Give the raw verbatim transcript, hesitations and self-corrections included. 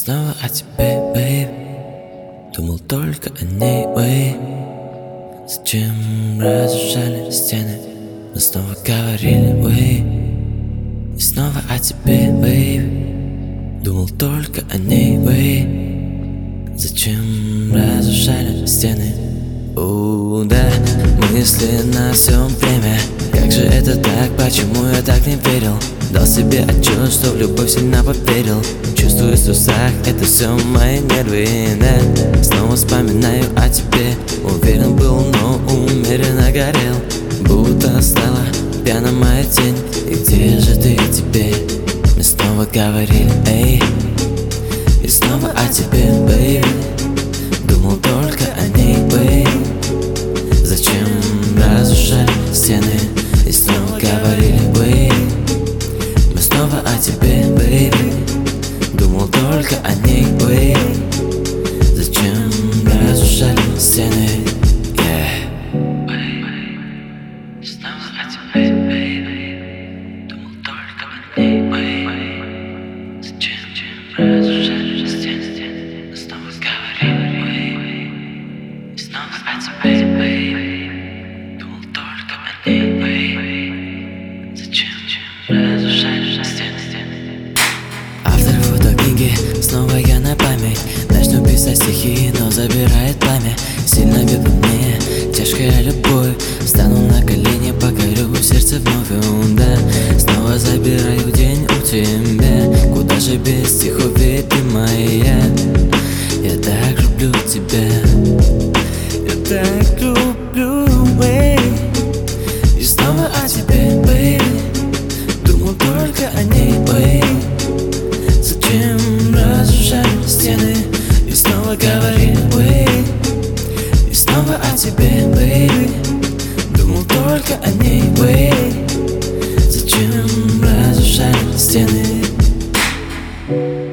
снова о тебе, бэйб. Думал только о ней, бэйб. Зачем разрушали стены? Мы снова говорили, бэйб. И снова о тебе, бэйб. Думал только о ней, бэйб. Зачем разрушали стены? О, да, мысли на всем время. Как же это так, почему я так не верил? Дал себе отчет, что в любовь сильно поверил. Чувствую страх, это все мои нервы, да. Снова вспоминаю о тебе. Уверен был, но умеренно горел. Будто стала пьяна моя тень. И где же ты теперь? Мы снова говорили, эй. И снова о тебе, бэйби. Думал только о ней, бэйби. Зачем разрушали стены? И снова говорили, бэйби. Мы снова о тебе, бэйби. Думал только о ней, бэйби. Зачем разрушали стены? Yeah. Снова о тебе, бэйби. Думал только о ней, бэйби. Зачем разрушали стены? Мы снова говорили, бэйби. И снова о тебе, бэйби. Думал только о ней, бэйби. Зачем разрушали стены? Автор фотокниги, снова я на память. Начну писать стихи, но забирает пламя. Сильно бьет по мне тяжкая любовь. Встану на колени, покорю сердце вновь, да. Снова забираю день у тебя. Куда же без стихов, ведь ты моя. Я так люблю тебя. Я так люблю, бэйби. И снова о тебе, бэйби. Думал только о ней, бэйби. Зачем разрушали стены? И снова говорили, бэйби. И снова о тебе, бэйби. Думал только о ней, бэйби. Зачем разрушали стены?